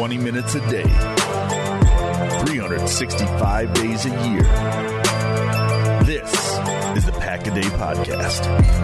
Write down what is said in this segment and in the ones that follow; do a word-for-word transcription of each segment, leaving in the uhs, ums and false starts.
twenty minutes a day, three hundred sixty-five days a year. This is the Pack a Day Podcast.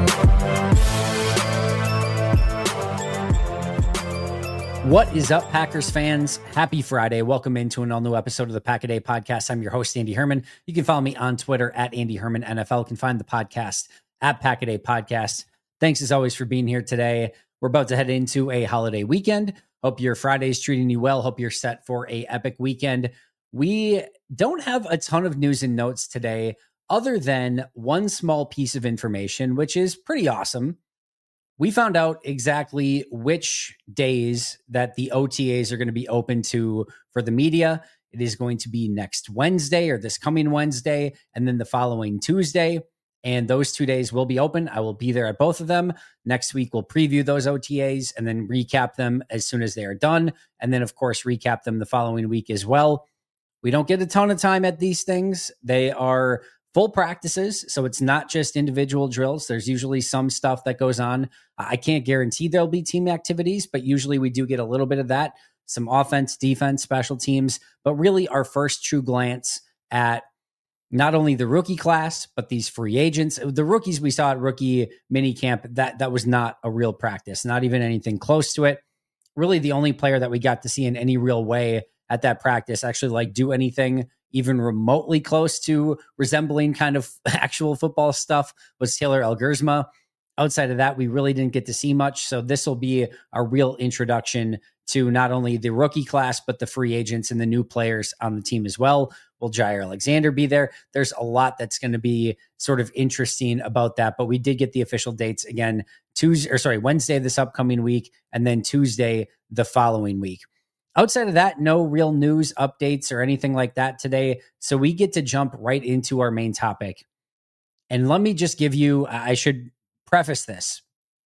What is up, Packers fans? Happy Friday. Welcome into an all-new episode of the Pack a Day Podcast. I'm your host, Andy Herman. You can follow me on Twitter at Andy Herman N F L. You can find the podcast at Pack a Day Podcast. Thanks as always for being here today. We're about to head into a holiday weekend. Hope your Friday's treating you well. Hope you're set for a epic weekend. We don't have a ton of news and notes today other than one small piece of information, which is pretty awesome. We found out exactly which days that the O T As are going to be open to for the media. It is going to be next Wednesday or this coming Wednesday, and then the following Tuesday. And those two days will be open. I will be there at both of them. Next week, we'll preview those O T As and then recap them as soon as they are done. And then, of course, recap them the following week as well. We don't get a ton of time at these things. They are full practices, so it's not just individual drills. There's usually some stuff that goes on. I can't guarantee there'll be team activities, but usually we do get a little bit of that. Some offense, defense, special teams, but really our first true glance at not only the rookie class, but these free agents. The rookies we saw at rookie mini camp, that, that was not a real practice, not even anything close to it. Really the only player that we got to see in any real way at that practice actually like do anything even remotely close to resembling kind of actual football stuff was Taylor Elgersma. Outside of that, we really didn't get to see much. So this will be a real introduction to not only the rookie class, but the free agents and the new players on the team as well. Will Jair Alexander be there? There's a lot that's going to be sort of interesting about that, but we did get the official dates again, Tuesday, or sorry, Wednesday this upcoming week, and then Tuesday the following week. Outside of that, no real news updates or anything like that today. So we get to jump right into our main topic. And let me just give you, I should preface this.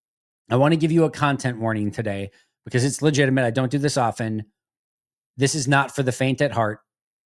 I want to give you a content warning today because it's legitimate. I don't do this often. This is not for the faint at heart.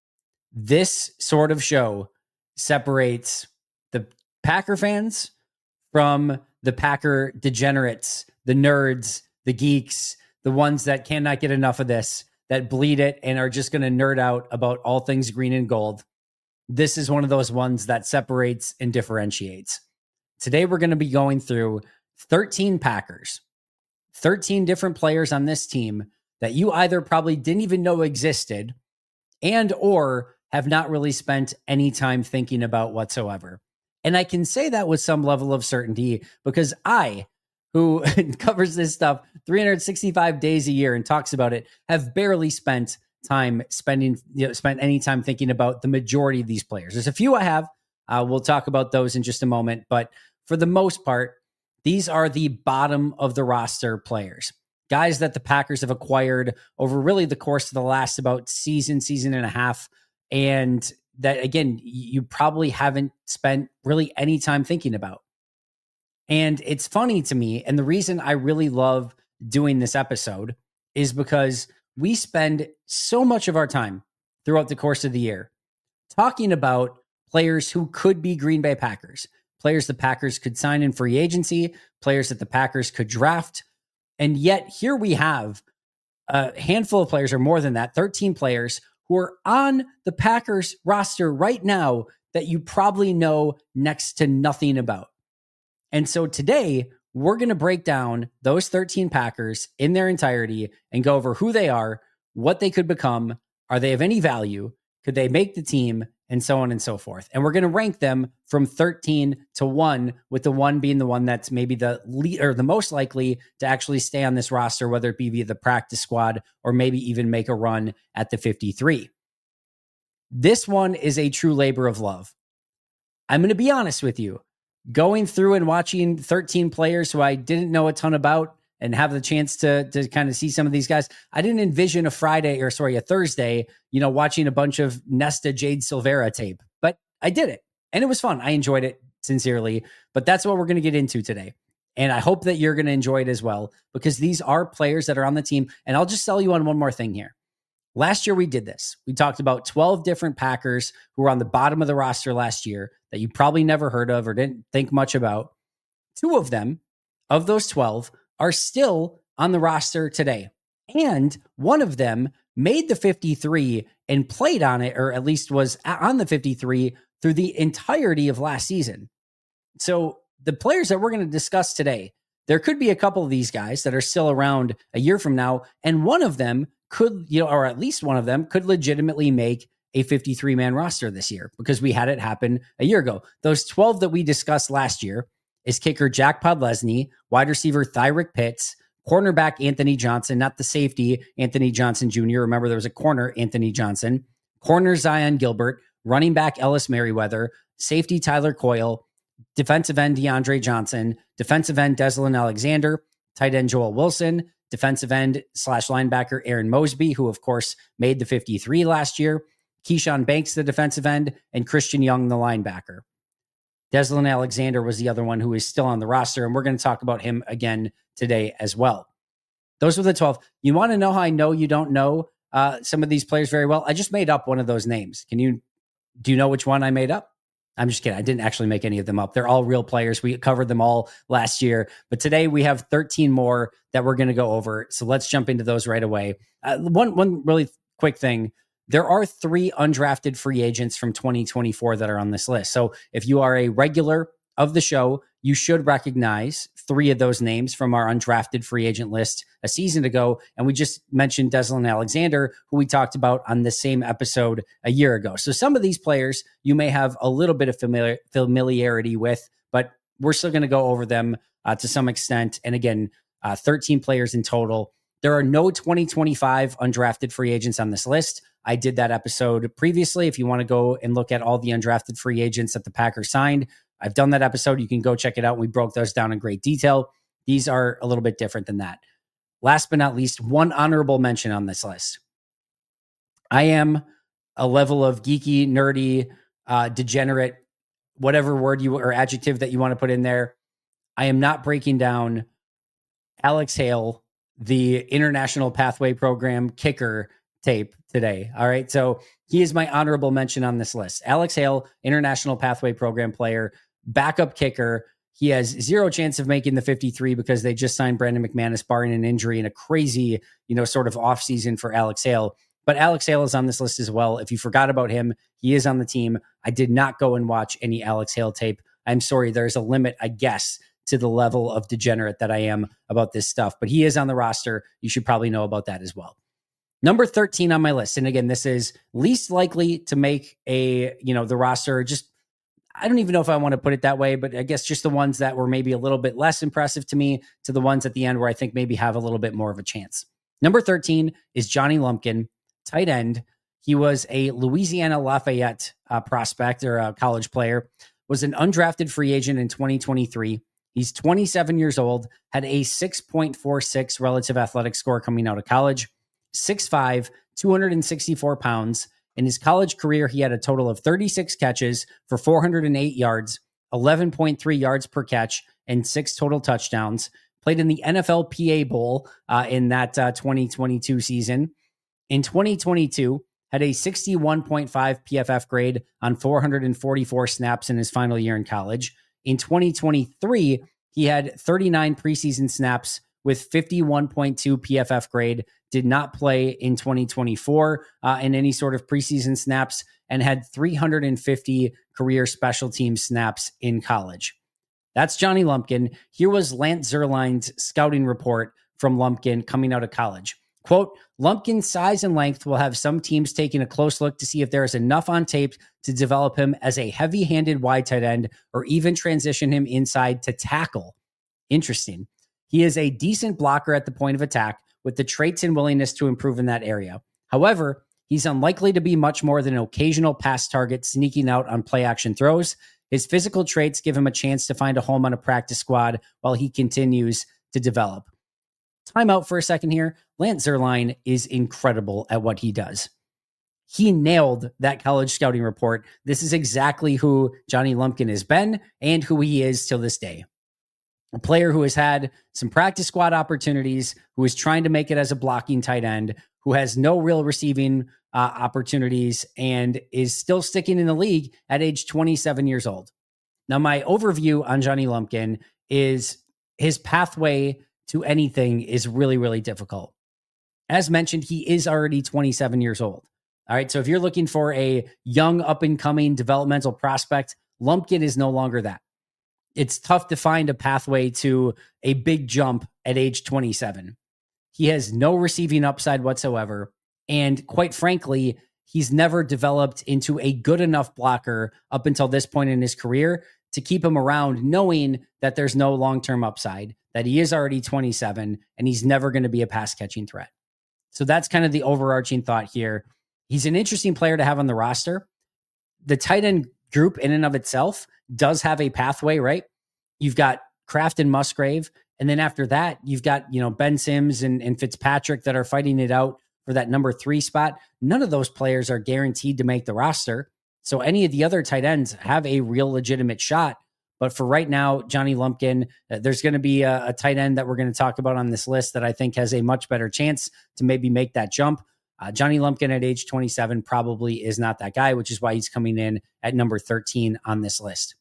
This sort of show separates the Packer fans from the Packer degenerates, the nerds, the geeks, the ones that cannot get enough of this, that bleed it and are just going to nerd out about all things green and gold. This is one of those ones that separates and differentiates. Today, we're going to be going through thirteen Packers, thirteen different players on this team that you either probably didn't even know existed and or have not really spent any time thinking about whatsoever. And I can say that with some level of certainty because I, who covers this stuff three hundred sixty-five days a year and talks about it, have barely spent time spending, you know, spent any time thinking about the majority of these players. There's a few I have. Uh, we'll talk about those in just a moment. But for the most part, these are the bottom of the roster players, guys that the Packers have acquired over really the course of the last about season, season and a half. And that, again, you probably haven't spent really any time thinking about. And it's funny to me, and the reason I really love doing this episode is because we spend so much of our time throughout the course of the year talking about players who could be Green Bay Packers, players the Packers could sign in free agency, players that the Packers could draft. And yet here we have a handful of players, or more than that, thirteen players who are on the Packers roster right now that you probably know next to nothing about. And so today, we're going to break down those thirteen Packers in their entirety and go over who they are, what they could become, are they of any value, could they make the team, and so on and so forth. And we're going to rank them from thirteen to one, with the one being the one that's maybe the lead or the most likely to actually stay on this roster, whether it be via the practice squad or maybe even make a run at the fifty-three. This one is a true labor of love. I'm going to be honest with you. Going through and watching thirteen players who I didn't know a ton about and have the chance to to kind of see some of these guys, I didn't envision a Friday or sorry, a Thursday, you know, watching a bunch of Nesta Jade Silvera tape, but I did it and it was fun. I enjoyed it sincerely, but that's what we're going to get into today. And I hope that you're going to enjoy it as well, because these are players that are on the team. And I'll just sell you on one more thing here. Last year we did this. We talked about twelve different Packers who were on the bottom of the roster last year that you probably never heard of or didn't think much about. Two of them, of those twelve, are still on the roster today. And one of them made the fifty-three and played on it, or at least was on the fifty-three through the entirety of last season. So the players that we're going to discuss today, there could be a couple of these guys that are still around a year from now, and one of them could, you know, or at least one of them could legitimately make a fifty-three man roster this year, because we had it happen a year ago. Those twelve that we discussed last year is kicker Jack Podlesny, wide receiver Thyrick Pitts, cornerback Anthony Johnson, not the safety Anthony Johnson Junior Remember, there was a corner Anthony Johnson, corner Zion Gilbert, running back Ellis Merriweather, safety Tyler Coyle, defensive end DeAndre Johnson, defensive end Deslin Alexander, tight end Joel Wilson, defensive end slash linebacker Aaron Mosby, who of course made the fifty-three last year, Keyshawn Banks, the defensive end, and Christian Young, the linebacker. Deslin Alexander was the other one who is still on the roster, and we're going to talk about him again today as well. Those were the twelve. You want to know how I know you don't know uh, some of these players very well? I just made up one of those names. Can you, do you know which one I made up? I'm just kidding. I didn't actually make any of them up. They're all real players. We covered them all last year, but today we have thirteen more that we're going to go over. So let's jump into those right away. Uh, one, one really quick thing. There are three undrafted free agents from twenty twenty-four that are on this list. So if you are a regular of the show, you should recognize three of those names from our undrafted free agent list a season ago. And we just mentioned Deslin Alexander, who we talked about on the same episode a year ago. So some of these players you may have a little bit of familiar, familiarity with, but we're still going to go over them uh, to some extent. And again, uh, thirteen players in total. There are no twenty twenty-five undrafted free agents on this list. I did that episode previously. If you want to go and look at all the undrafted free agents that the Packers signed, I've done that episode. You can go check it out. We broke those down in great detail. These are a little bit different than that. Last but not least, one honorable mention on this list. I am a level of geeky, nerdy, uh, degenerate, whatever word you or adjective that you want to put in there. I am not breaking down Alex Hale, the International Pathway Program kicker tape today. All right. So he is my honorable mention on this list. Alex Hale, International Pathway Program player, backup kicker. He has zero chance of making the fifty-three because they just signed Brandon McManus, barring an injury and a crazy, you know, sort of offseason for Alex Hale. But Alex Hale is on this list as well. If you forgot about him, he is on the team. I did not go and watch any Alex Hale tape. I'm sorry. There's a limit, I guess, to the level of degenerate that I am about this stuff. But he is on the roster. You should probably know about that as well. Number thirteen on my list. And again, this is least likely to make a, you know, the roster. Just, I don't even know if I want to put it that way, but I guess just the ones that were maybe a little bit less impressive to me to the ones at the end where I think maybe have a little bit more of a chance. Number thirteen is Johnny Lumpkin, tight end. He was a Louisiana Lafayette uh, prospect or a college player, was an undrafted free agent in twenty twenty-three. He's twenty-seven years old, had a six point four six relative athletic score coming out of college. six five, two hundred sixty-four pounds. In his college career, he had a total of thirty-six catches for four hundred eight yards, eleven point three yards per catch, and six total touchdowns. Played in the N F L P A Bowl uh, in that uh, twenty twenty-two season. In twenty twenty-two, had a sixty-one point five P F F grade on four hundred forty-four snaps in his final year in college. In twenty twenty-three, he had thirty-nine preseason snaps with fifty-one point two P F F grade, did not play in twenty twenty-four uh, in any sort of preseason snaps, and had three hundred fifty career special team snaps in college. That's Johnny Lumpkin. Here was Lance Zierlein's scouting report from Lumpkin coming out of college. Quote, Lumpkin's size and length will have some teams taking a close look to see if there is enough on tape to develop him as a heavy-handed wide tight end or even transition him inside to tackle. Interesting. He is a decent blocker at the point of attack with the traits and willingness to improve in that area. However, he's unlikely to be much more than an occasional pass target sneaking out on play action throws. His physical traits give him a chance to find a home on a practice squad while he continues to develop. Time out for a second here. Lance Zierlein is incredible at what he does. He nailed that college scouting report. This is exactly who Johnny Lumpkin has been and who he is till this day. A player who has had some practice squad opportunities, who is trying to make it as a blocking tight end, who has no real receiving uh, opportunities, and is still sticking in the league at age twenty-seven years old. Now, my overview on Johnny Lumpkin is his pathway to anything is really, really difficult. As mentioned, he is already twenty-seven years old. All right. So if you're looking for a young, up and coming developmental prospect, Lumpkin is no longer that. It's tough to find a pathway to a big jump at age twenty-seven. He has no receiving upside whatsoever. And quite frankly, he's never developed into a good enough blocker up until this point in his career to keep him around, knowing that there's no long-term upside, that he is already twenty-seven, and he's never going to be a pass catching threat. So that's kind of the overarching thought here. He's an interesting player to have on the roster. The tight end group in and of itself does have a pathway, right? You've got Kraft and Musgrave. And then after that, you've got, you know, Ben Sims and, and Fitzpatrick that are fighting it out for that number three spot. None of those players are guaranteed to make the roster. So any of the other tight ends have a real legitimate shot. But for right now, Johnny Lumpkin, uh, there's going to be a, a tight end that we're going to talk about on this list that I think has a much better chance to maybe make that jump. Uh, Johnny Lumpkin at age twenty-seven probably is not that guy, which is why he's coming in at number thirteen on this list.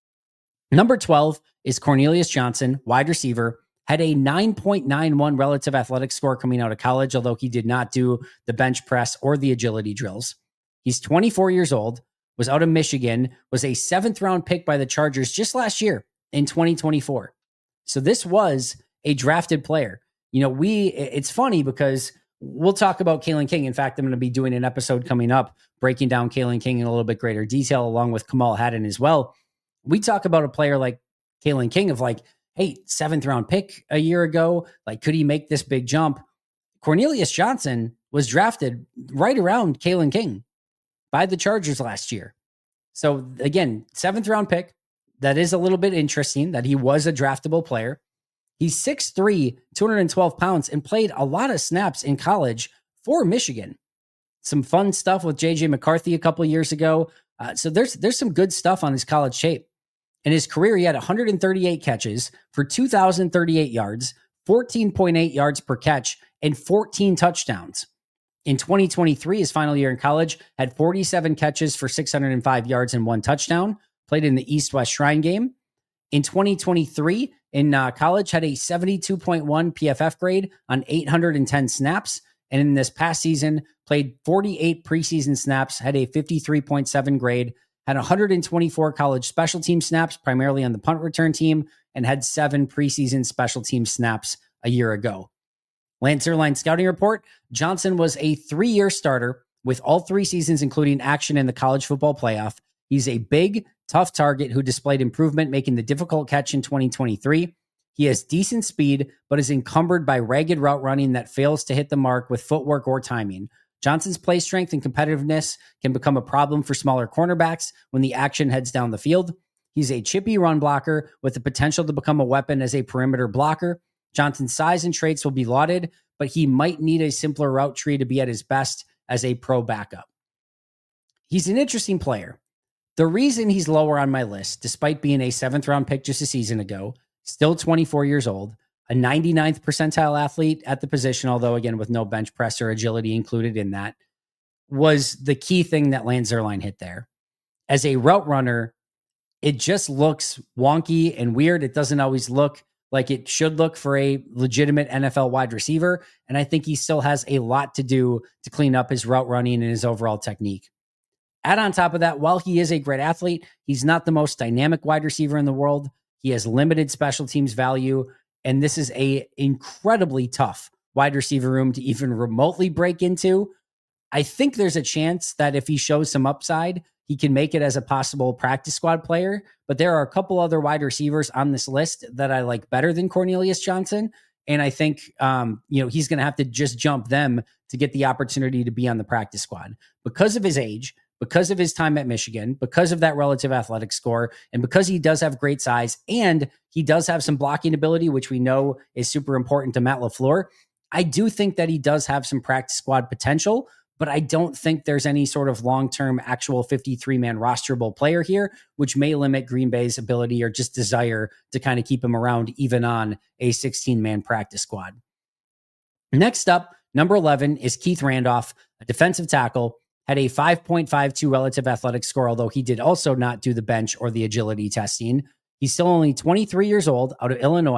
Number twelve is Cornelius Johnson, wide receiver, had a nine point nine one relative athletic score coming out of college, although he did not do the bench press or the agility drills. He's twenty-four years old, was out of Michigan, was a seventh round pick by the Chargers just last year in twenty twenty-four. So this was a drafted player. You know, we, it's funny because we'll talk about Kalen King. In fact, I'm going to be doing an episode coming up breaking down Kalen King in a little bit greater detail, along with Kamal Haddon as well. We talk about a player like Kalen King of like, hey, seventh round pick a year ago. Like, could he make this big jump? Cornelius Johnson was drafted right around Kalen King by the Chargers last year. So again, seventh round pick. That is a little bit interesting that he was a draftable player. He's six three, two hundred twelve pounds, and played a lot of snaps in college for Michigan. Some fun stuff with J J McCarthy a couple years ago. Uh, so there's there's some good stuff on his college tape. In his career, he had one hundred thirty-eight catches for two thousand thirty-eight yards, fourteen point eight yards per catch, and fourteen touchdowns. In twenty twenty-three, his final year in college, had forty-seven catches for six hundred five yards and one touchdown, played in the East-West Shrine game. In twenty twenty-three, in uh, college, had a seventy-two point one P F F grade on eight hundred ten snaps. And in this past season, played forty-eight preseason snaps, had a fifty-three point seven grade, had one hundred twenty-four college special team snaps, primarily on the punt return team, and had seven preseason special team snaps a year ago. Lance Zierlein scouting report, Johnson was a three-year starter with all three seasons, including action in the college football playoff. He's a big, tough target who displayed improvement, making the difficult catch in twenty twenty-three. He has decent speed, but is encumbered by ragged route running that fails to hit the mark with footwork or timing. Johnson's play strength and competitiveness can become a problem for smaller cornerbacks when the action heads down the field. He's a chippy run blocker with the potential to become a weapon as a perimeter blocker. Johnson's size and traits will be lauded, but he might need a simpler route tree to be at his best as a pro backup. He's an interesting player. The reason he's lower on my list, despite being a seventh round pick just a season ago, still twenty-four years old, a ninety-ninth percentile athlete at the position, although again, with no bench press or agility included in that, was the key thing that Lance Zierlein hit there. As a route runner, it just looks wonky and weird. It doesn't always look like it should look for a legitimate N F L wide receiver. And I think he still has a lot to do to clean up his route running and his overall technique. Add on top of that, while he is a great athlete, he's not the most dynamic wide receiver in the world. He has limited special teams value, and this is a incredibly tough wide receiver room to even remotely break into. I think there's a chance that if he shows some upside, he can make it as a possible practice squad player, but there are a couple other wide receivers on this list that I like better than Cornelius Johnson. And I think, um, you know, he's going to have to just jump them to get the opportunity to be on the practice squad because of his age, because of his time at Michigan, because of that relative athletic score, and because he does have great size and he does have some blocking ability, which we know is super important to Matt LaFleur. I do think that he does have some practice squad potential, but I don't think there's any sort of long-term actual fifty-three man rosterable player here, which may limit Green Bay's ability or just desire to kind of keep him around even on a sixteen man practice squad. Next up, number eleven is Keith Randolph, a defensive tackle, had a five point five two relative athletic score, although he did also not do the bench or the agility testing. He's still only twenty-three years old, out of Illinois,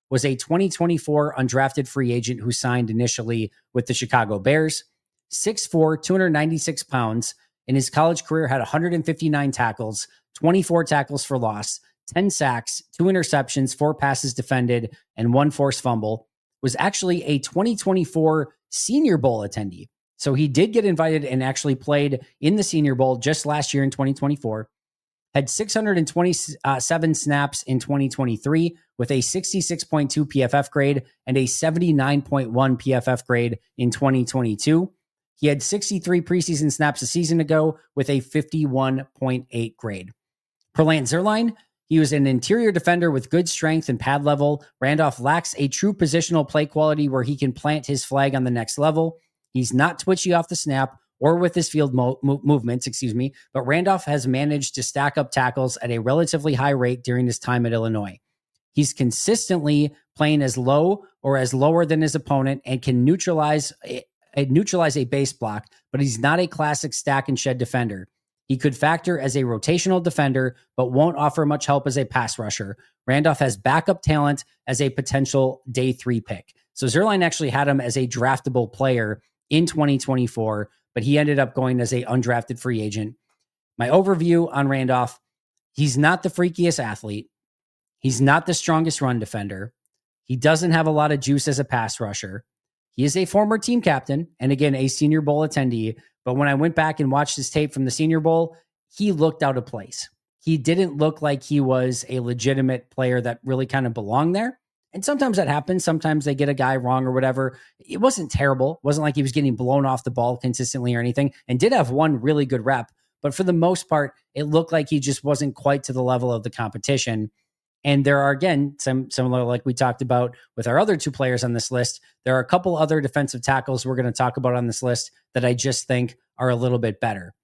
was a twenty twenty-four undrafted free agent who signed initially with the Chicago Bears. six foot four, two hundred ninety-six pounds. In his college career, had one hundred fifty-nine tackles, twenty-four tackles for loss, ten sacks, two interceptions, four passes defended, and one forced fumble. Was actually a twenty twenty-four Senior Bowl attendee. So he did get invited and actually played in the Senior Bowl just last year in twenty twenty-four. Had six hundred twenty-seven snaps in twenty twenty-three with a sixty-six point two P F F grade and a seventy-nine point one P F F grade in twenty twenty-two. He had sixty-three preseason snaps a season ago with a fifty-one point eight grade. Per Lance Zierlein, he was an interior defender with good strength and pad level. Randolph lacks a true positional play quality where he can plant his flag on the next level. He's not twitchy off the snap or with his field mo- mo- movements, excuse me, but Randolph has managed to stack up tackles at a relatively high rate during his time at Illinois. He's consistently playing as low or as lower than his opponent and can neutralize a, a, neutralize a base block, but he's not a classic stack and shed defender. He could factor as a rotational defender, but won't offer much help as a pass rusher. Randolph has backup talent as a potential day three pick. So Zierlein actually had him as a draftable player in twenty twenty-four, but he ended up going as a undrafted free agent. My overview on Randolph, he's not the freakiest athlete. He's not the strongest run defender. He doesn't have a lot of juice as a pass rusher. He is a former team captain and, again, a Senior Bowl attendee. But when I went back and watched his tape from the Senior Bowl, he looked out of place. He didn't look like he was a legitimate player that really kind of belonged there. And sometimes that happens. Sometimes they get a guy wrong or whatever. It wasn't terrible. It wasn't like he was getting blown off the ball consistently or anything, and did have one really good rep. But for the most part, it looked like he just wasn't quite to the level of the competition. And there are, again, some similar like we talked about with our other two players on this list. There are a couple other defensive tackles we're going to talk about on this list that I just think are a little bit better.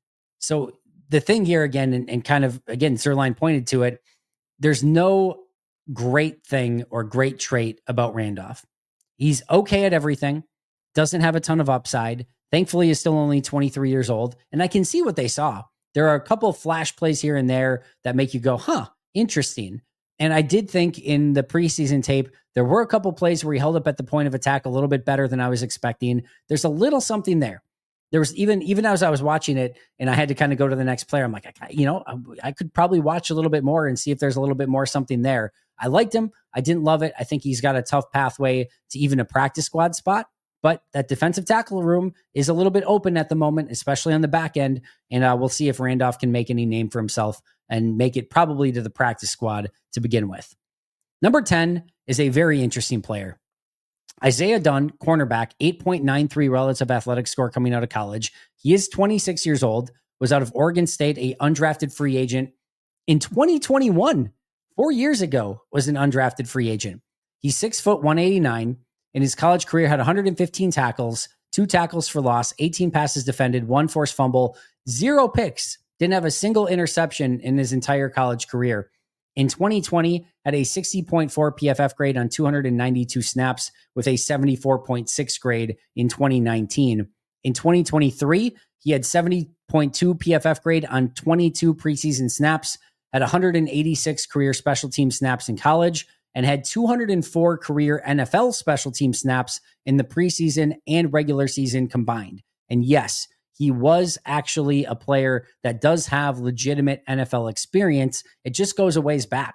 So the thing here again, and, and kind of, again, Zierlein pointed to it, there's no great thing or great trait about Randolph. He's okay at everything, doesn't have a ton of upside. Thankfully, is still only twenty-three years old. And I can see what they saw. There are a couple of flash plays here and there that make you go, huh, interesting. And I did think in the preseason tape, there were a couple plays where he held up at the point of attack a little bit better than I was expecting. There's a little something there. There was even, even as I was watching it and I had to kind of go to the next player, I'm like, I, you know, I, I could probably watch a little bit more and see if there's a little bit more something there. I liked him. I didn't love it. I think he's got a tough pathway to even a practice squad spot, but that defensive tackle room is a little bit open at the moment, especially on the back end. And uh, we'll see if Randolph can make any name for himself and make it probably to the practice squad to begin with. Number ten is a very interesting player. Isaiah Dunn, cornerback, eight point nine three relative athletic score coming out of college. He is twenty-six years old, was out of Oregon State, a undrafted free agent. In twenty twenty-one, four years ago, was an undrafted free agent. He's six foot one eighty-nine. In his college career, had one hundred fifteen tackles, two tackles for loss, eighteen passes defended, one forced fumble, zero picks. Didn't have a single interception in his entire college career. In twenty twenty, had a sixty point four P F F grade on two hundred ninety-two snaps with a seventy-four point six grade in twenty nineteen. In twenty twenty-three, he had seventy point two P F F grade on twenty-two preseason snaps, had one hundred eighty-six career special team snaps in college, and had two hundred four career N F L special team snaps in the preseason and regular season combined. And yes, he was actually a player that does have legitimate N F L experience. It just goes a ways back.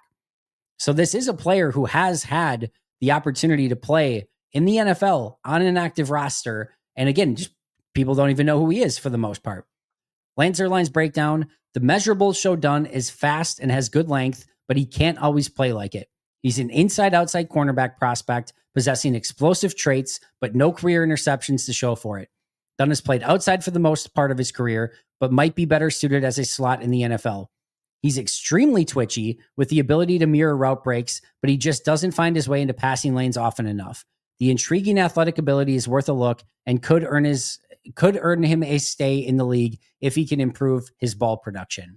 So this is a player who has had the opportunity to play in the N F L on an active roster. And again, just people don't even know who he is for the most part. Lance Zierlein's breakdown, the measurables show Dunn is fast and has good length, but he can't always play like it. He's an inside-outside cornerback prospect, possessing explosive traits, but no career interceptions to show for it. Dunn has played outside for the most part of his career, but might be better suited as a slot in the N F L. He's extremely twitchy with the ability to mirror route breaks, but he just doesn't find his way into passing lanes often enough. The intriguing athletic ability is worth a look and could earn his could earn him a stay in the league if he can improve his ball production.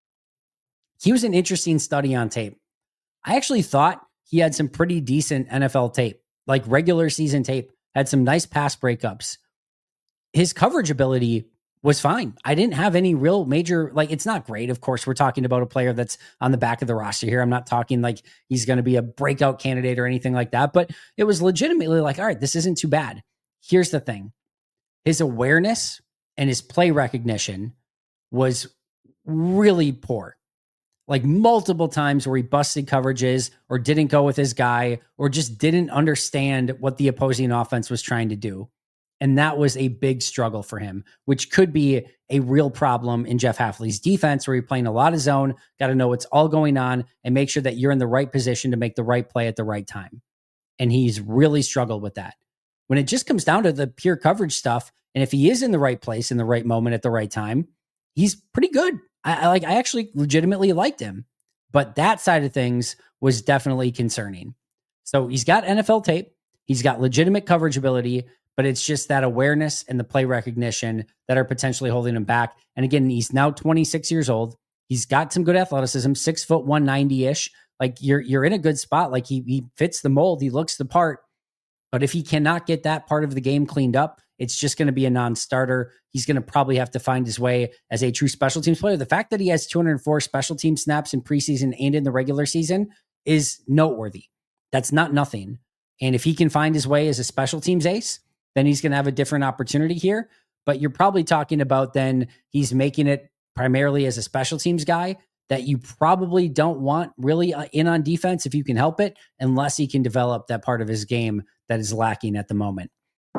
He was an interesting study on tape. I actually thought he had some pretty decent N F L tape, like regular season tape, had some nice pass breakups. His coverage ability was fine. I didn't have any real major, like, it's not great. Of course, we're talking about a player that's on the back of the roster here. I'm not talking like he's going to be a breakout candidate or anything like that, but it was legitimately like, all right, this isn't too bad. Here's the thing. His awareness and his play recognition was really poor. Like multiple times where he busted coverages or didn't go with his guy or just didn't understand what the opposing offense was trying to do. And that was a big struggle for him, which could be a real problem in Jeff Hafley's defense, where you're playing a lot of zone, got to know what's all going on and make sure that you're in the right position to make the right play at the right time. And he's really struggled with that. When it just comes down to the pure coverage stuff, and if he is in the right place in the right moment at the right time, he's pretty good. I, I like. I actually legitimately liked him, but that side of things was definitely concerning. So he's got N F L tape. He's got legitimate coverage ability, but it's just that awareness and the play recognition that are potentially holding him back. And again, he's now twenty-six years old. He's got some good athleticism, six foot one ninety ish. Like you're you're in a good spot. Like he he fits the mold. He looks the part. But if he cannot get that part of the game cleaned up, it's just going to be a non-starter. He's going to probably have to find his way as a true special teams player. The fact that he has two hundred four special team snaps in preseason and in the regular season is noteworthy. That's not nothing. And if he can find his way as a special teams ace, then he's going to have a different opportunity here. But you're probably talking about then he's making it primarily as a special teams guy that you probably don't want really in on defense if you can help it, unless he can develop that part of his game that is lacking at the moment.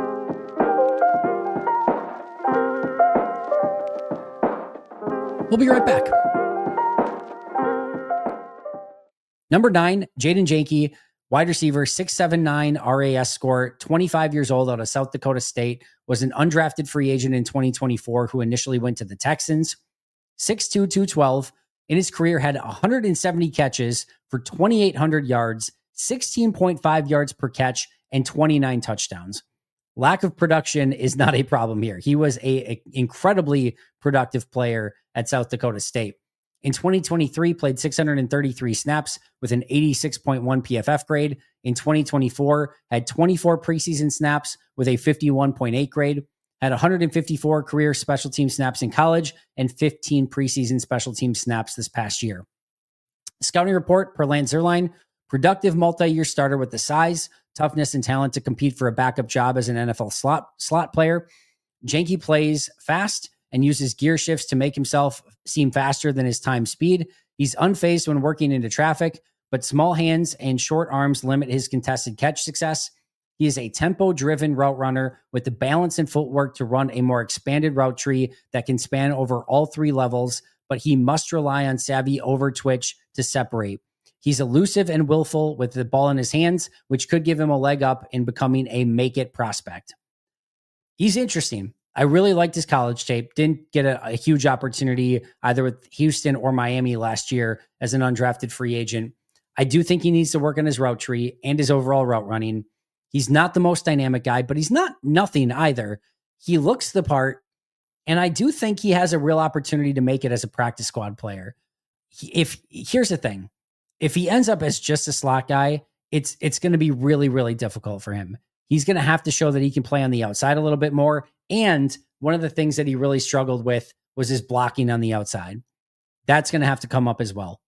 We'll be right back. Number nine, Jaden Janke, wide receiver, six seven nine R A S score, twenty-five years old, out of South Dakota State, was an undrafted free agent in twenty twenty-four who initially went to the Texans. six two, two twelve. In his career, had one hundred seventy catches for twenty-eight hundred yards, sixteen point five yards per catch, and twenty-nine touchdowns. Lack of production is not a problem here. He was a, a incredibly productive player at South Dakota State. In twenty twenty-three, played six hundred thirty-three snaps with an eighty-six point one P F F grade. In twenty twenty-four, had twenty-four preseason snaps with a fifty-one point eight grade. Had one hundred fifty-four career special team snaps in college and fifteen preseason special team snaps this past year. Scouting report per Lance Zierlein, productive multi-year starter with the size, toughness, and talent to compete for a backup job as an N F L slot, slot player. Janke plays fast and uses gear shifts to make himself seem faster than his time speed. He's unfazed when working into traffic, but small hands and short arms limit his contested catch success. He is a tempo-driven route runner with the balance and footwork to run a more expanded route tree that can span over all three levels, but he must rely on savvy over twitch to separate. He's elusive and willful with the ball in his hands, which could give him a leg up in becoming a make-it prospect. He's interesting. I really liked his college tape. Didn't get a, a huge opportunity either with Houston or Miami last year as an undrafted free agent. I do think he needs to work on his route tree and his overall route running. He's not the most dynamic guy, but he's not nothing either. He looks the part, and I do think he has a real opportunity to make it as a practice squad player. If here's the thing, if he ends up as just a slot guy, it's it's going to be really, really difficult for him. He's going to have to show that he can play on the outside a little bit more. And one of the things that he really struggled with was his blocking on the outside. That's going to have to come up as well.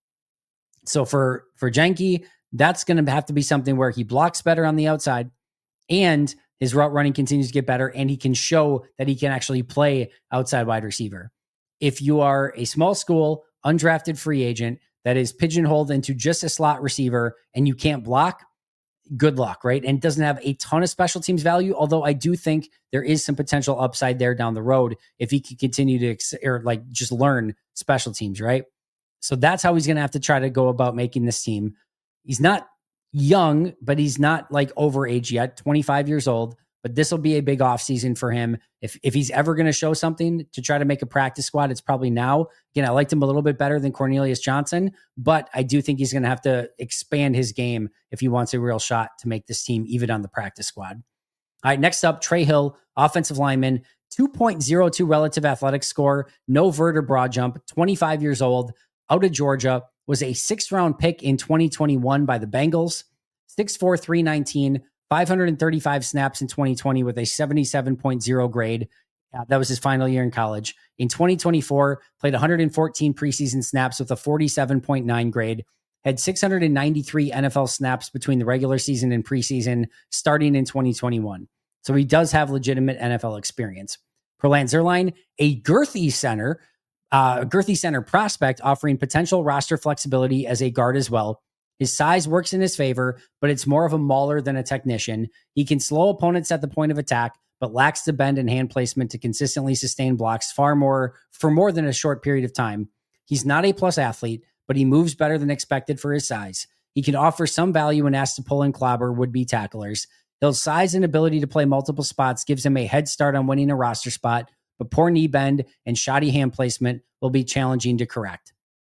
So for, for Janke, that's going to have to be something where he blocks better on the outside and his route running continues to get better and he can show that he can actually play outside wide receiver. If you are a small school, undrafted free agent that is pigeonholed into just a slot receiver and you can't block, good luck, right? And doesn't have a ton of special teams value, although I do think there is some potential upside there down the road if he can continue to ex- or like just learn special teams, right? So that's how he's going to have to try to go about making this team. He's not young, but he's not like over age yet, twenty-five years old, but this will be a big offseason for him. If if he's ever going to show something to try to make a practice squad, it's probably now. Again, I liked him a little bit better than Cornelius Johnson, but I do think he's going to have to expand his game if he wants a real shot to make this team even on the practice squad. All right, next up, Trey Hill, offensive lineman, two point oh two relative athletic score, no vert or broad jump, twenty-five years old, out of Georgia, was a sixth round pick in twenty twenty-one by the Bengals, six four, three nineteen, five hundred thirty-five snaps in twenty twenty with a seventy-seven point oh grade. Yeah, that was his final year in college. In twenty twenty-four, played one hundred fourteen preseason snaps with a forty-seven point nine grade, had six hundred ninety-three N F L snaps between the regular season and preseason starting in twenty twenty-one. So he does have legitimate N F L experience. Perlan Zerline, a girthy center, uh, a girthy center prospect offering potential roster flexibility as a guard as well. His size works in his favor, but it's more of a mauler than a technician. He can slow opponents at the point of attack, but lacks the bend and hand placement to consistently sustain blocks far more for more than a short period of time. He's not a plus athlete, but he moves better than expected for his size. He can offer some value when asked to pull and clobber would-be tacklers. His size and ability to play multiple spots gives him a head start on winning a roster spot, but poor knee bend and shoddy hand placement will be challenging to correct.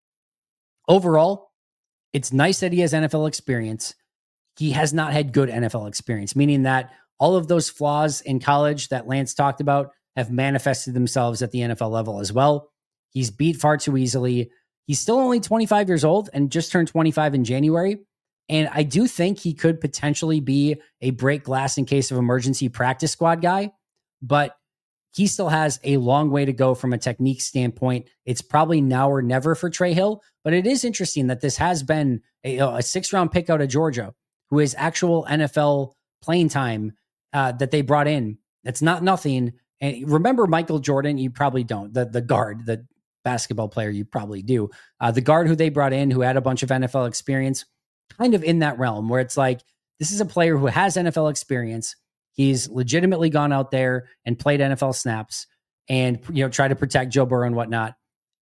Overall, it's nice that he has N F L experience. He has not had good N F L experience, meaning that all of those flaws in college that Lance talked about have manifested themselves at the N F L level as well. He's beat far too easily. He's still only twenty-five years old and just turned twenty-five in January. And I do think he could potentially be a break glass in case of emergency practice squad guy, but he still has a long way to go from a technique standpoint. It's probably now or never for Trey Hill, but it is interesting that this has been a, a six round pick out of Georgia who is actual N F L playing time uh, that they brought in. That's not nothing. And remember Michael Jordan? You probably don't. The, the guard, the basketball player, you probably do. Uh, the guard who they brought in who had a bunch of N F L experience, kind of in that realm where it's like, this is a player who has N F L experience. He's legitimately gone out there and played N F L snaps and, you know, try to protect Joe Burrow and whatnot.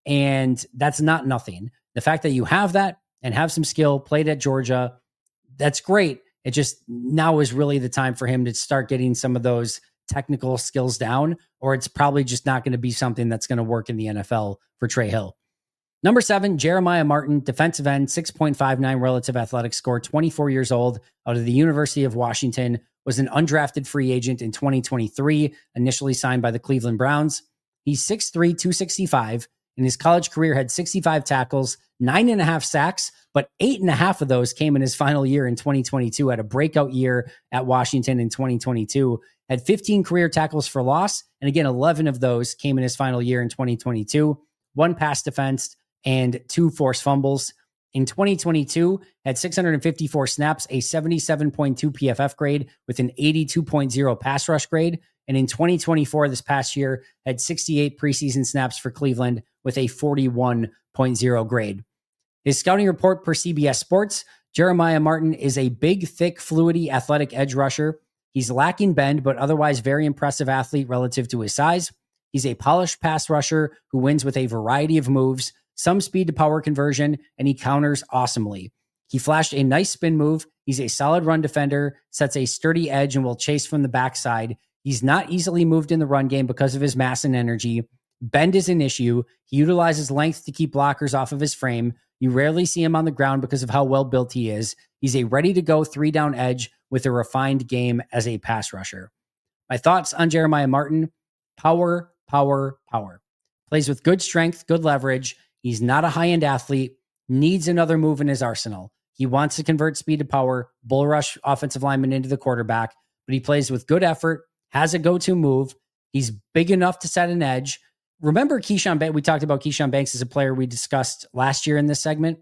And that's not nothing. The fact that you have that and have some skill, played at Georgia, that's great. It just now is really the time for him to start getting some of those technical skills down, or it's probably just not going to be something that's going to work in the N F L for Trey Hill. Number seven, Jeremiah Martin, defensive end, six point five nine relative athletic score, twenty-four years old, out of the University of Washington, was an undrafted free agent in twenty twenty-three, initially signed by the Cleveland Browns. He's six three, two sixty-five. In his college career, had sixty-five tackles, nine and a half sacks, but eight and a half of those came in his final year in twenty twenty-two, had a breakout year at Washington in twenty twenty-two, had fifteen career tackles for loss, and again, eleven of those came in his final year in twenty twenty-two, one pass defense, and two forced fumbles. In twenty twenty-two, had six hundred fifty-four snaps, a seventy-seven point two P F F grade with an eighty-two point oh pass rush grade. And in twenty twenty-four, this past year, had sixty-eight preseason snaps for Cleveland with a forty-one point oh grade. His scouting report per C B S Sports, Jeremiah Martin is a big, thick, fluidy, athletic edge rusher. He's lacking bend, but otherwise very impressive athlete relative to his size. He's a polished pass rusher who wins with a variety of moves, some speed to power conversion, and he counters awesomely. He flashed a nice spin move. He's a solid run defender, sets a sturdy edge, and will chase from the backside. He's not easily moved in the run game because of his mass and energy. Bend is an issue. He utilizes length to keep blockers off of his frame. You rarely see him on the ground because of how well built he is. He's a ready-to-go three-down edge with a refined game as a pass rusher. My thoughts on Jeremiah Martin: power, power, power. Plays with good strength, good leverage. He's not a high-end athlete, needs another move in his arsenal. He wants to convert speed to power, bull rush offensive lineman into the quarterback, but he plays with good effort, has a go-to move. He's big enough to set an edge. Remember Keyshawn Banks? We talked about Keyshawn Banks as a player we discussed last year in this segment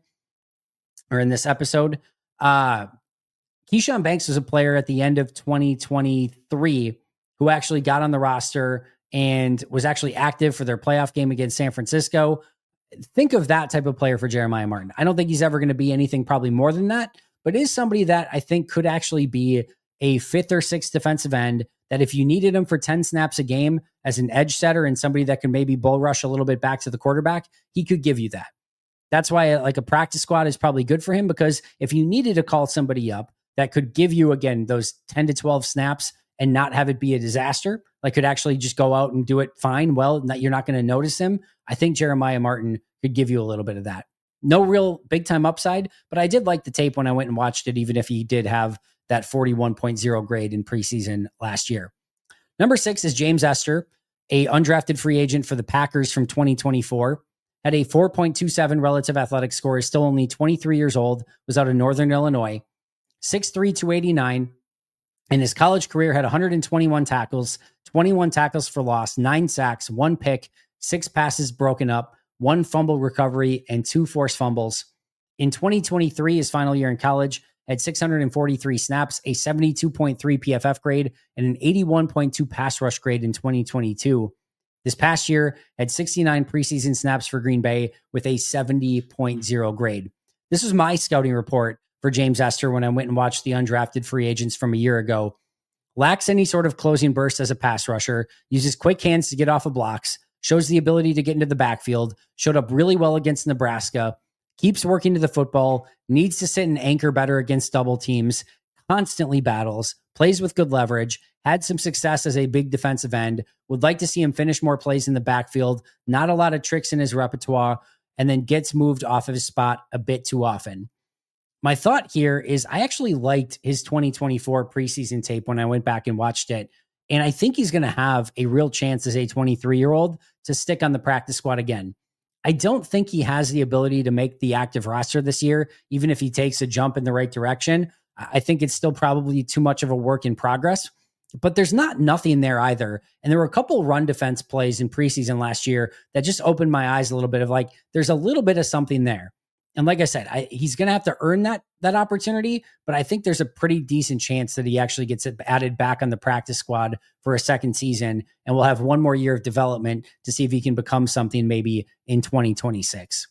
or in this episode. Uh, Keyshawn Banks was a player at the end of twenty twenty-three who actually got on the roster and was actually active for their playoff game against San Francisco. Think of that type of player for Jeremiah Martin. I don't think he's ever going to be anything probably more than that, but is somebody that I think could actually be a fifth or sixth defensive end that if you needed him for ten snaps a game as an edge setter and somebody that can maybe bull rush a little bit back to the quarterback, he could give you that. That's why like a practice squad is probably good for him, because if you needed to call somebody up that could give you, again, those ten to twelve snaps and not have it be a disaster, like could actually just go out and do it fine, well, not, you're not going to notice him. I think Jeremiah Martin could give you a little bit of that. No real big time upside, but I did like the tape when I went and watched it, even if he did have that forty-one point oh grade in preseason last year. Number six is James Esther, a undrafted free agent for the Packers from twenty twenty-four. Had a four point two seven relative athletic score, is still only twenty-three years old, was out of Northern Illinois. six three, two eighty-nine. In his college career, had one hundred twenty-one tackles, twenty-one tackles for loss, nine sacks, one pick, six passes broken up, one fumble recovery, and two forced fumbles. In twenty twenty-three, his final year in college, had six hundred forty-three snaps, a seventy-two point three P F F grade, and an eighty-one point two pass rush grade in twenty twenty-two. This past year, had sixty-nine preseason snaps for Green Bay with a seventy point oh grade. This was my scouting report for James Esther when I went and watched the undrafted free agents from a year ago. Lacks any sort of closing burst as a pass rusher, uses quick hands to get off of blocks, shows the ability to get into the backfield, showed up really well against Nebraska, keeps working to the football, needs to sit and anchor better against double teams, constantly battles, plays with good leverage, had some success as a big defensive end, would like to see him finish more plays in the backfield, not a lot of tricks in his repertoire, and then gets moved off of his spot a bit too often. My thought here is I actually liked his twenty twenty-four preseason tape when I went back and watched it. And I think he's going to have a real chance as a twenty-three-year-old to stick on the practice squad again. I don't think he has the ability to make the active roster this year, even if he takes a jump in the right direction. I think it's still probably too much of a work in progress, but there's not nothing there either. And there were a couple run defense plays in preseason last year that just opened my eyes a little bit of like, there's a little bit of something there. And like I said, I, he's going to have to earn that that opportunity, but I think there's a pretty decent chance that he actually gets added back on the practice squad for a second season, and we'll have one more year of development to see if he can become something maybe in twenty twenty-six.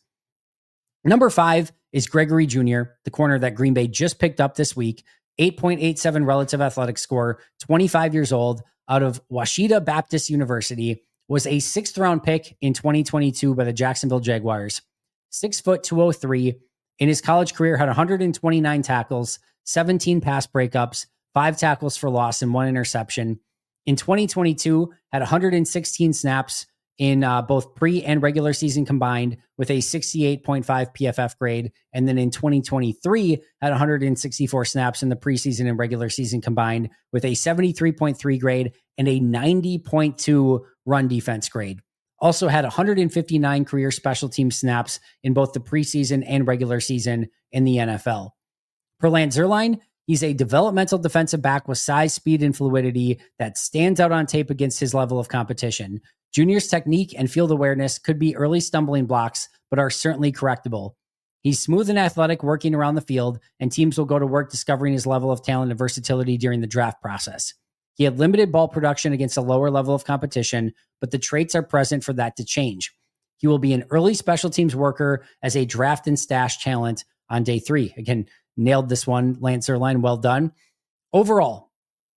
Number five is Gregory Junior, the corner that Green Bay just picked up this week, eight point eight seven relative athletic score, twenty-five years old, out of Washita Baptist University, was a sixth round pick in twenty twenty-two by the Jacksonville Jaguars. Six foot two oh three. In his college career, had one hundred twenty-nine tackles, seventeen pass breakups, five tackles for loss, and one interception. In twenty twenty-two, had one hundred sixteen snaps in uh, both pre and regular season combined with a sixty-eight point five P F F grade. And then in twenty twenty-three, had one hundred sixty-four snaps in the preseason and regular season combined with a seventy-three point three grade and a ninety point two run defense grade. Also had one hundred fifty-nine career special team snaps in both the preseason and regular season in the N F L. Per Lance Zierlein, he's a developmental defensive back with size, speed, and fluidity that stands out on tape against his level of competition. Junior's technique and field awareness could be early stumbling blocks, but are certainly correctable. He's smooth and athletic working around the field, and teams will go to work discovering his level of talent and versatility during the draft process. He had limited ball production against a lower level of competition, but the traits are present for that to change. He will be an early special teams worker as a draft and stash talent on day three. Again, nailed this one, Lance Zierlein, well done. Overall,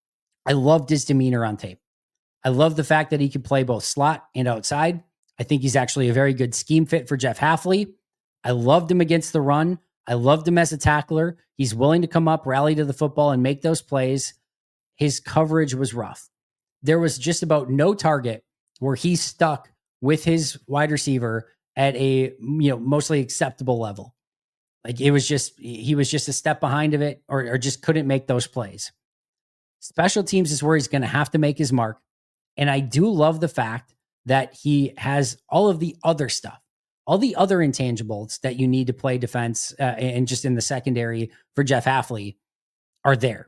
I loved his demeanor on tape. I love the fact that he could play both slot and outside. I think he's actually a very good scheme fit for Jeff Hafley. I loved him against the run. I loved him as a tackler. He's willing to come up, rally to the football, and make those plays. His coverage was rough. There was just about no target where he stuck with his wide receiver at a, you know, mostly acceptable level. Like it was just, he was just a step behind of it or, or just couldn't make those plays. Special teams is where he's going to have to make his mark. And I do love the fact that he has all of the other stuff, all the other intangibles that you need to play defense uh, and just in the secondary for Jeff Hafley are there.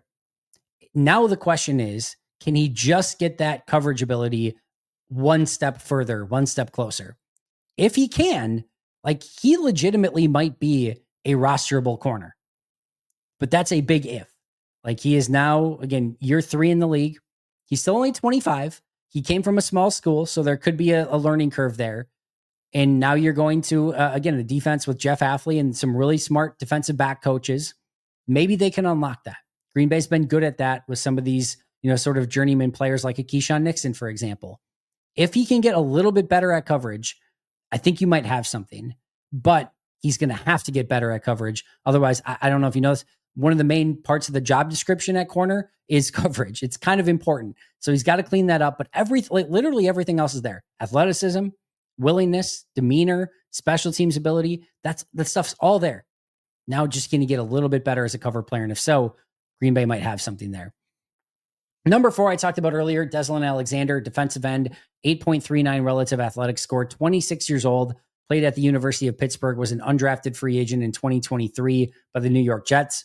Now the question is, can he just get that coverage ability one step further, one step closer? If he can, like he legitimately might be a rosterable corner, but that's a big if. Like he is now, again, year three in the league. He's still only twenty-five. He came from a small school, so there could be a, a learning curve there. And now you're going to, uh, again, a defense with Jeff Hafley and some really smart defensive back coaches. Maybe they can unlock that. Green Bay's been good at that with some of these, you know, sort of journeyman players like a Keyshawn Nixon, for example. If he can get a little bit better at coverage, I think you might have something, but he's going to have to get better at coverage. Otherwise, I, I don't know if you know this, one of the main parts of the job description at corner is coverage. It's kind of important. So he's got to clean that up, but every, like, literally everything else is there. Athleticism, willingness, demeanor, special teams ability. That's, that stuff's all there. Now just going to get a little bit better as a cover player. And if so, Green Bay might have something there. Number four, I talked about earlier, Deslin Alexander, defensive end, eight point three nine relative athletic score, twenty-six years old, played at the University of Pittsburgh, was an undrafted free agent in twenty twenty-three by the New York Jets.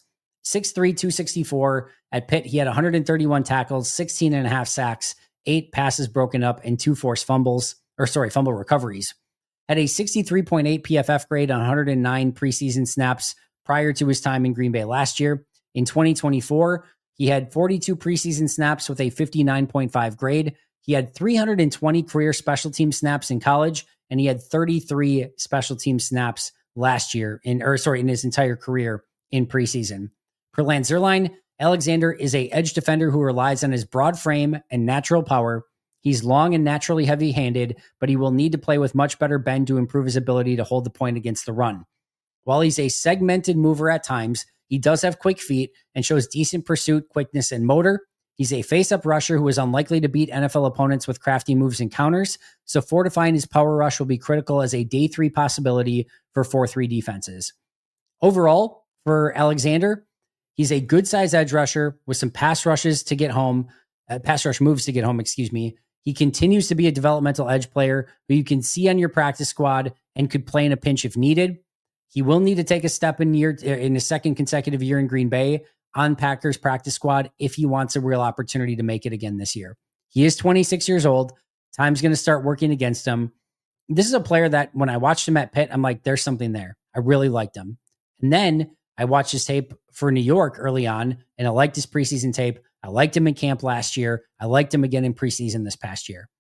six three, two sixty-four. At Pitt, he had one hundred thirty-one tackles, sixteen and a half sacks, eight passes broken up, and two forced fumbles, or sorry, fumble recoveries. Had a sixty-three point eight P F F grade on one hundred nine preseason snaps prior to his time in Green Bay last year. In twenty twenty-four, he had forty-two preseason snaps with a fifty-nine point five grade. He had three hundred twenty career special team snaps in college, and he had thirty-three special team snaps last year in, or sorry, in his entire career in preseason. Per Lance Zierlein, Alexander is a edge defender who relies on his broad frame and natural power. He's long and naturally heavy-handed, but he will need to play with much better bend to improve his ability to hold the point against the run. While he's a segmented mover at times, he does have quick feet and shows decent pursuit, quickness, and motor. He's a face-up rusher who is unlikely to beat N F L opponents with crafty moves and counters, so fortifying his power rush will be critical as a day three possibility for four three defenses. Overall, for Alexander, he's a good-sized edge rusher with some pass rushes to get home, uh, pass rush moves to get home, excuse me. He continues to be a developmental edge player who you can see on your practice squad and could play in a pinch if needed. He will need to take a step in year in his second consecutive year in Green Bay on Packers practice squad if he wants a real opportunity to make it again this year. He is twenty-six years old. Time's going to start working against him. This is a player that when I watched him at Pitt, I'm like, there's something there. I really liked him. And then I watched his tape for New York early on, and I liked his preseason tape. I liked him in camp last year. I liked him again in preseason this past year.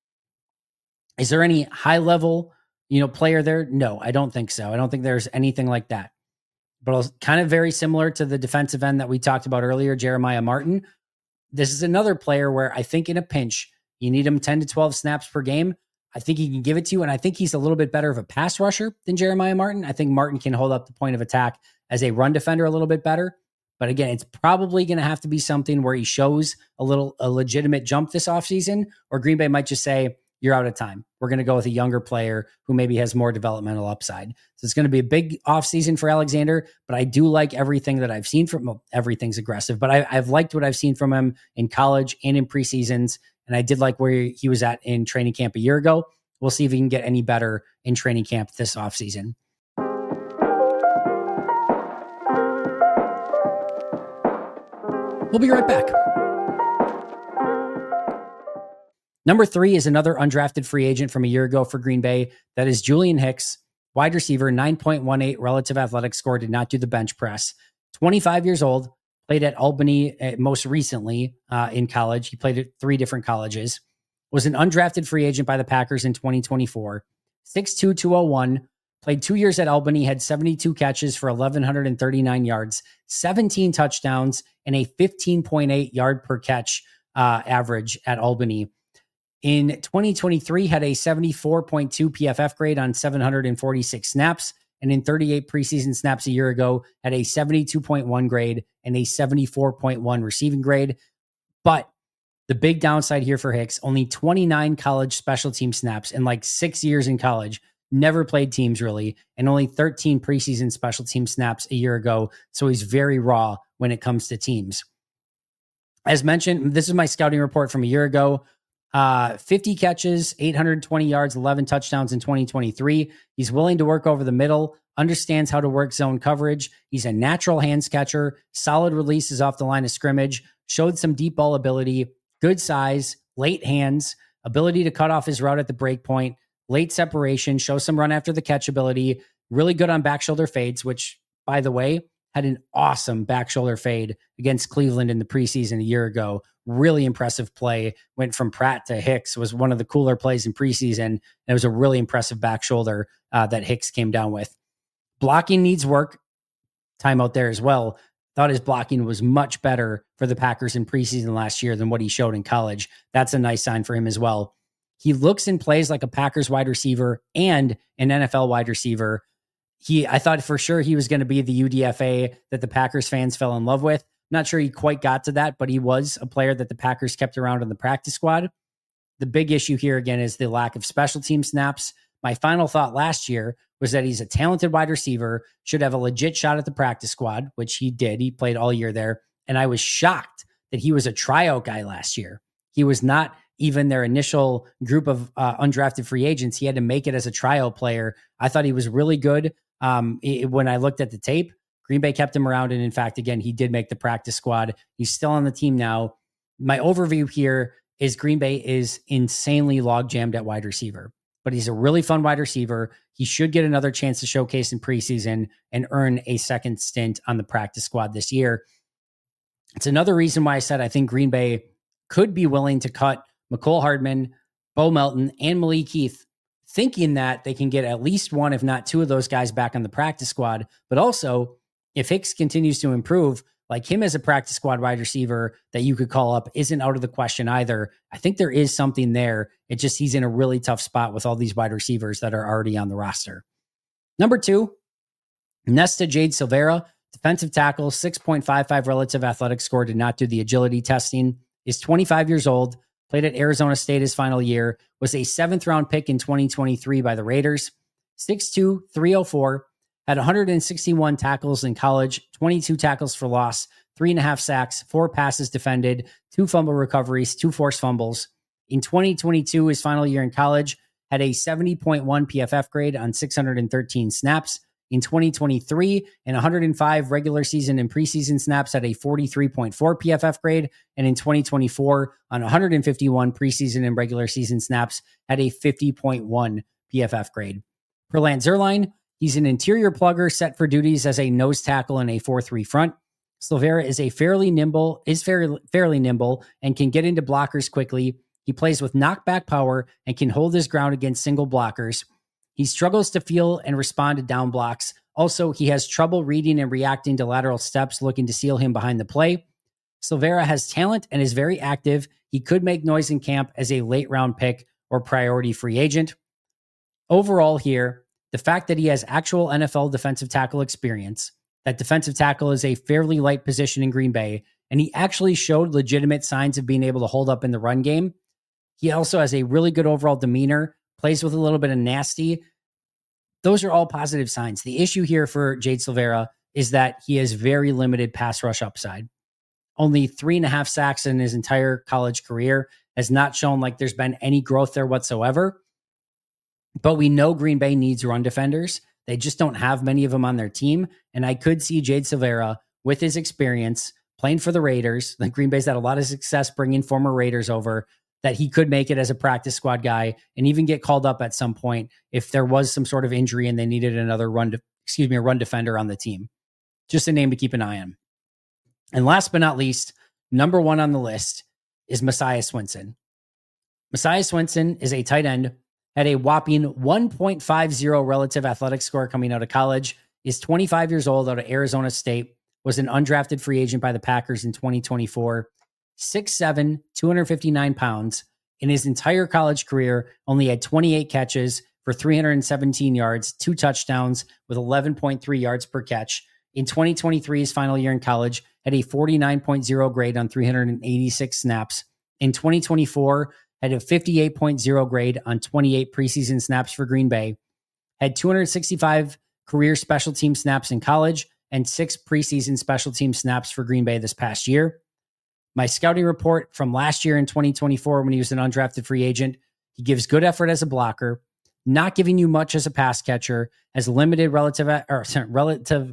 Is there any high level, you know, player there? No, I don't think so. I don't think there's anything like that. But kind of very similar to the defensive end that we talked about earlier, Jeremiah Martin. This is another player where I think in a pinch, you need him ten to twelve snaps per game. I think he can give it to you, and I think he's a little bit better of a pass rusher than Jeremiah Martin. I think Martin can hold up the point of attack as a run defender a little bit better. But again, it's probably going to have to be something where he shows a little a legitimate jump this offseason, or Green Bay might just say, you're out of time. We're going to go with a younger player who maybe has more developmental upside. So it's going to be a big offseason for Alexander, but I do like everything that I've seen from him. Well, everything's aggressive, but I, I've liked what I've seen from him in college and in preseasons. And I did like where he was at in training camp a year ago. We'll see if he can get any better in training camp this offseason. We'll be right back. Number three is another undrafted free agent from a year ago for Green Bay. That is Julian Hicks, wide receiver, nine point one eight relative athletic score, did not do the bench press. twenty-five years old, played at Albany most recently uh, in college. He played at three different colleges. Was an undrafted free agent by the Packers in twenty twenty-four. six two, two oh one. Played two years at Albany, had seventy-two catches for one thousand one hundred thirty-nine yards, seventeen touchdowns, and a fifteen point eight yard per catch uh, average at Albany. In twenty twenty-three, had a seventy-four point two P F F grade on seven hundred forty-six snaps, and in thirty-eight preseason snaps a year ago, had a seventy-two point one grade and a seventy-four point one receiving grade. But the big downside here for Hicks, only twenty-nine college special team snaps in like six years in college, never played teams really, and only thirteen preseason special team snaps a year ago. So he's very raw when it comes to teams. As mentioned, this is my scouting report from a year ago. Uh, fifty catches, eight hundred twenty yards, eleven touchdowns in twenty twenty-three. He's willing to work over the middle, understands how to work zone coverage. He's a natural hands catcher, solid releases off the line of scrimmage, showed some deep ball ability, good size, late hands, ability to cut off his route at the break point, late separation, show some run after the catch ability, really good on back shoulder fades, which, by the way, had an awesome back shoulder fade against Cleveland in the preseason a year ago. Really impressive play. Went from Pratt to Hicks. Was one of the cooler plays in preseason. And it was a really impressive back shoulder uh, that Hicks came down with. Blocking needs work. Time out there as well. Thought his blocking was much better for the Packers in preseason last year than what he showed in college. That's a nice sign for him as well. He looks and plays like a Packers wide receiver and an N F L wide receiver. He, I thought for sure he was going to be the U D F A that the Packers fans fell in love with. Not sure he quite got to that, but he was a player that the Packers kept around on the practice squad. The big issue here, again, is the lack of special team snaps. My final thought last year was that he's a talented wide receiver, should have a legit shot at the practice squad, which he did. He played all year there. And I was shocked that he was a tryout guy last year. He was not even their initial group of uh, undrafted free agents. He had to make it as a tryout player. I thought he was really good. Um, it, when I looked at the tape, Green Bay kept him around. And in fact, again, he did make the practice squad. He's still on the team now. My overview here is Green Bay is insanely log jammed at wide receiver, but he's a really fun wide receiver. He should get another chance to showcase in preseason and earn a second stint on the practice squad this year. It's another reason why I said I think Green Bay could be willing to cut Mecole Hardman, Bo Melton, and Malik Heath, thinking that they can get at least one, if not two of those guys back on the practice squad. But also, if Hicks continues to improve, like him as a practice squad wide receiver that you could call up isn't out of the question either. I think there is something there. It just, he's in a really tough spot with all these wide receivers that are already on the roster. Number two, Nesta Jade Silvera, defensive tackle, six point five five relative athletic score, did not do the agility testing, is twenty-five years old, played at Arizona State his final year, was a seventh round pick in twenty twenty-three by the Raiders, six two, three oh four, had one hundred sixty-one tackles in college, twenty-two tackles for loss, three and a half sacks, four passes defended, two fumble recoveries, two forced fumbles. In twenty twenty-two, his final year in college, had a seventy point one P F F grade on six hundred thirteen snaps. In twenty twenty-three, and one hundred five regular season and preseason snaps, had a forty-three point four P F F grade. And in twenty twenty-four, on one hundred fifty-one preseason and regular season snaps, had a fifty point one P F F grade. Per Lance Zierlein, he's an interior plugger set for duties as a nose tackle in a four three front. Silvera is a fairly nimble, is fairly, fairly nimble and can get into blockers quickly. He plays with knockback power and can hold his ground against single blockers. He struggles to feel and respond to down blocks. Also, he has trouble reading and reacting to lateral steps looking to seal him behind the play. Silvera has talent and is very active. He could make noise in camp as a late round pick or priority free agent. Overall here, the fact that he has actual N F L defensive tackle experience, that defensive tackle is a fairly light position in Green Bay, and he actually showed legitimate signs of being able to hold up in the run game. He also has a really good overall demeanor, plays with a little bit of nasty. Those are all positive signs. The issue here for Jade Silvera is that he has very limited pass rush upside. Only three and a half sacks in his entire college career, has not shown like there's been any growth there whatsoever. But we know Green Bay needs run defenders. They just don't have many of them on their team. And I could see Jade Silvera, with his experience playing for the Raiders, like Green Bay's had a lot of success bringing former Raiders over, that he could make it as a practice squad guy and even get called up at some point if there was some sort of injury and they needed another run, de- excuse me, a run defender on the team. Just a name to keep an eye on. And last but not least, number one on the list is Messiah Swinson. Messiah Swinson is a tight end, had a whopping one point five oh relative athletic score coming out of college, is twenty-five years old, out of Arizona State, was an undrafted free agent by the Packers in twenty twenty-four, six seven, two hundred fifty-nine pounds. In his entire college career, only had twenty-eight catches for three hundred seventeen yards, two touchdowns with eleven point three yards per catch. In twenty twenty-three, his final year in college, had a forty-nine point oh grade on three hundred eighty-six snaps. In twenty twenty-four, had a fifty-eight point oh grade on twenty-eight preseason snaps for Green Bay. Had two hundred sixty-five career special team snaps in college and six preseason special team snaps for Green Bay this past year. My scouting report from last year in twenty twenty-four, when he was an undrafted free agent, he gives good effort as a blocker, not giving you much as a pass catcher, has limited relative, or sorry, relative,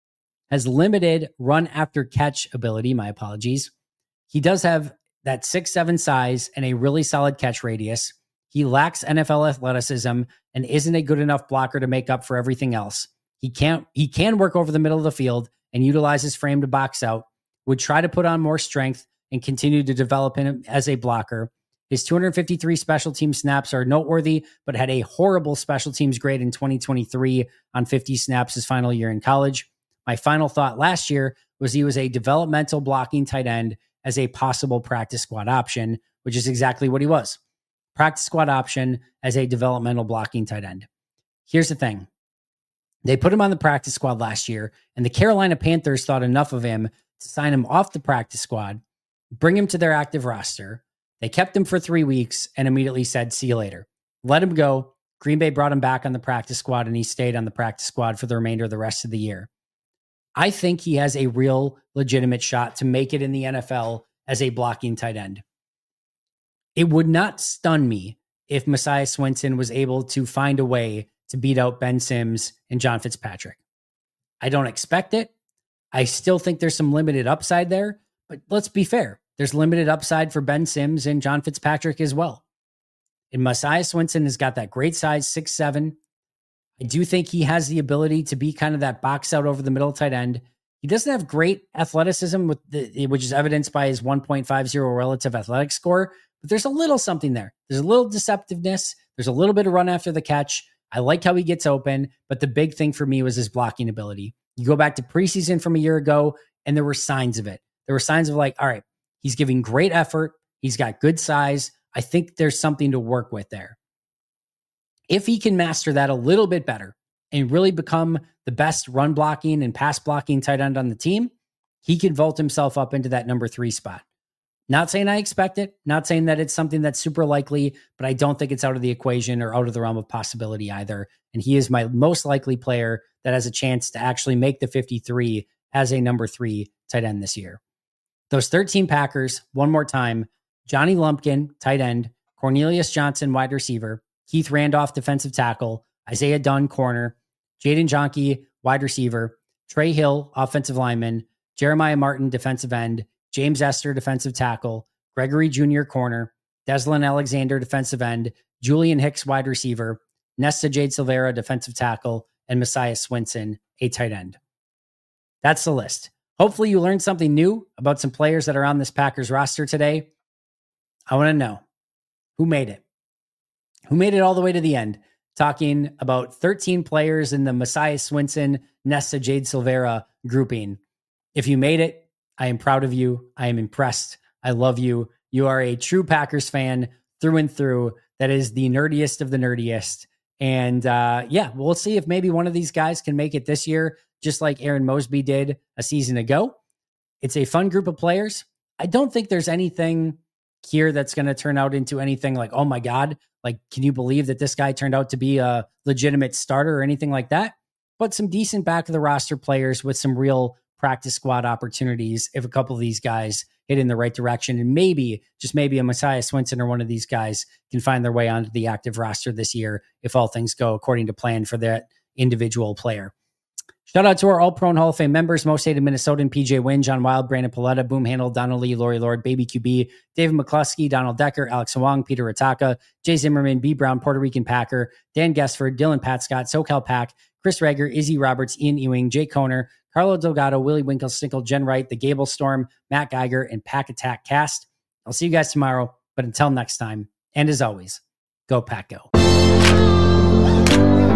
has limited run after catch ability. My apologies. He does have that six seven size and a really solid catch radius. He lacks N F L athleticism and isn't a good enough blocker to make up for everything else. He can't, he can work over the middle of the field and utilize his frame to box out, would try to put on more strength and continue to develop him as a blocker. His two hundred fifty-three special team snaps are noteworthy, but had a horrible special teams grade in twenty twenty-three on fifty snaps his final year in college. My final thought last year was he was a developmental blocking tight end as a possible practice squad option, which is exactly what he was. Practice squad option as a developmental blocking tight end. Here's the thing. They put him on the practice squad last year, and the Carolina Panthers thought enough of him to sign him off the practice squad, bring him to their active roster. They kept him for three weeks and immediately said, see you later. Let him go. Green Bay brought him back on the practice squad, and he stayed on the practice squad for the remainder of the rest of the year. I think he has a real legitimate shot to make it in the N F L as a blocking tight end. It would not stun me if Messiah Swinson was able to find a way to beat out Ben Sims and John Fitzpatrick. I don't expect it. I still think there's some limited upside there, but let's be fair. There's limited upside for Ben Sims and John Fitzpatrick as well. And Messiah Swinson has got that great size, six seven. I do think he has the ability to be kind of that box out over the middle tight end. He doesn't have great athleticism, with the, which is evidenced by his one point five oh relative athletic score, but there's a little something there. There's a little deceptiveness. There's a little bit of run after the catch. I like how he gets open, but the big thing for me was his blocking ability. You go back to preseason from a year ago, and there were signs of it. There were signs of like, all right, he's giving great effort. He's got good size. I think there's something to work with there. If he can master that a little bit better and really become the best run blocking and pass blocking tight end on the team, he can vault himself up into that number three spot. Not saying I expect it, not saying that it's something that's super likely, but I don't think it's out of the equation or out of the realm of possibility either. And he is my most likely player that has a chance to actually make the fifty-three as a number three tight end this year. Those thirteen Packers, one more time: Johnny Lumpkin, tight end; Cornelius Johnson, wide receiver; Keith Randolph, defensive tackle; Isaiah Dunn, corner; Jaden Jonke, wide receiver; Trey Hill, offensive lineman; Jeremiah Martin, defensive end; James Esther, defensive tackle; Gregory Junior, corner; Deslin Alexander, defensive end; Julian Hicks, wide receiver; Nesta Jade Silvera, defensive tackle; and Messiah Swinson, a tight end. That's the list. Hopefully you learned something new about some players that are on this Packers roster today. I want to know, who made it? Who made it all the way to the end? Talking about thirteen players in the Messiah Swinson, Nesta Jade Silvera grouping. If you made it, I am proud of you. I am impressed. I love you. You are a true Packers fan through and through. That is the nerdiest of the nerdiest. And uh, yeah, we'll see if maybe one of these guys can make it this year, just like Aaron Mosby did a season ago. It's a fun group of players. I don't think there's anything here that's going to turn out into anything like, oh my God, like, can you believe that this guy turned out to be a legitimate starter or anything like that? But some decent back of the roster players with some real practice squad opportunities if a couple of these guys hit in the right direction. And maybe, just maybe a Messiah Swinson or one of these guys can find their way onto the active roster this year if all things go according to plan for that individual player. Shout out to our All-Pro and Hall of Fame members: Most Hated Minnesotan, P J Wynn, John Wild, Brandon Paletta, Boom Handle, Donald Lee, Lori Lord, Baby Q B, David McCluskey, Donald Decker, Alex Wong, Peter Ataka, Jay Zimmerman, B Brown, Puerto Rican Packer, Dan Guessford, Dylan Pat Scott, SoCal Pack, Chris Rager, Izzy Roberts, Ian Ewing, Jake Koner, Carlo Delgado, Willie Winkle, Stinkle, Jen Wright, The Gable Storm, Matt Geiger, and Pack Attack Cast. I'll see you guys tomorrow, but until next time, and as always, go Pack Go.